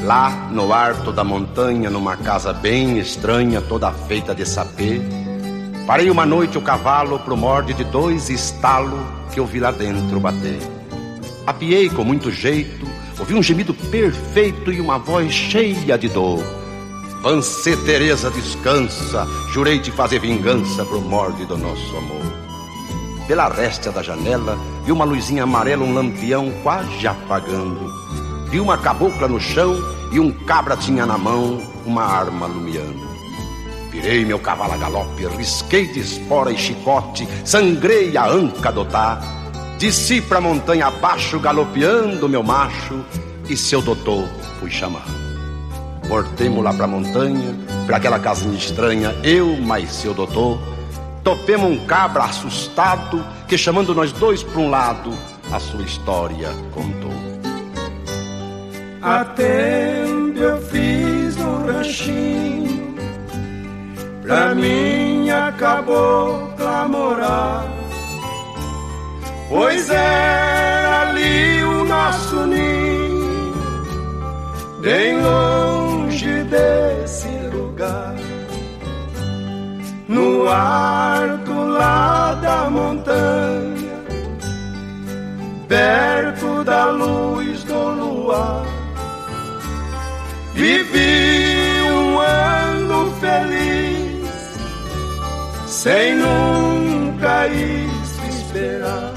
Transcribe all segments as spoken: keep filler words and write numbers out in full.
Lá, no alto da montanha, numa casa bem estranha, toda feita de sapê, parei uma noite o cavalo pro morde de dois estalos que eu vi lá dentro bater. Apiei com muito jeito, ouvi um gemido perfeito e uma voz cheia de dor. Vancê Teresa, descansa, jurei te fazer vingança pro morde do nosso amor. Pela réstia da janela, vi uma luzinha amarela, um lampião quase apagando. Vi uma cabocla no chão e um cabra tinha na mão uma arma lumiando. Virei meu cavalo a galope, risquei de espora e chicote, sangrei a anca do tá. Desci pra montanha abaixo, galopeando meu macho, e seu doutor fui chamar. Voltemos lá pra montanha, pra aquela casinha estranha, eu mais seu doutor. Topemos um cabra assustado, que chamando nós dois pra um lado, a sua história contou. Há tempo eu fiz um ranchinho pra minha cabocla morar, pois era ali o nosso ninho, bem longe desse lugar. No alto lá da montanha, perto da luz do luar, vivi um ano feliz, sem nunca isso esperar.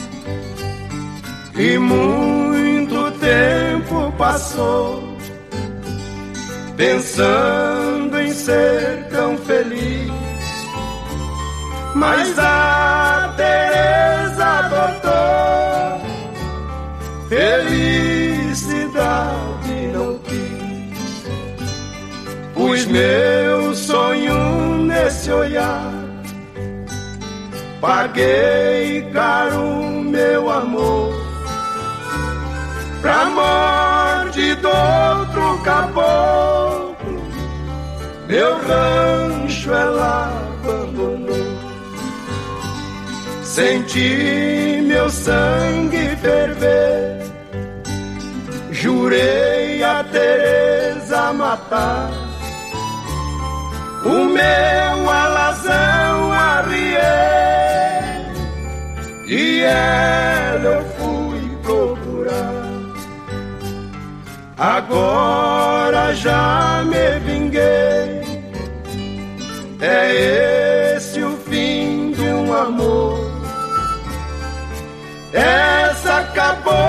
E muito tempo passou, pensando em ser tão feliz, mas a Teresa adotou, felicidade não quis. Pus meu sonho nesse olhar, paguei caro meu amor, pra morte do outro caboclo, meu rancho ela abandonou. Senti meu sangue ferver, jurei a Teresa matar. O meu alazão arriei, e ela eu fui procurar. Agora já me vinguei, é esse o fim de um amor. Essa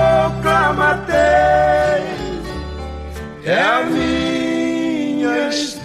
cabocla matei, é a minha história.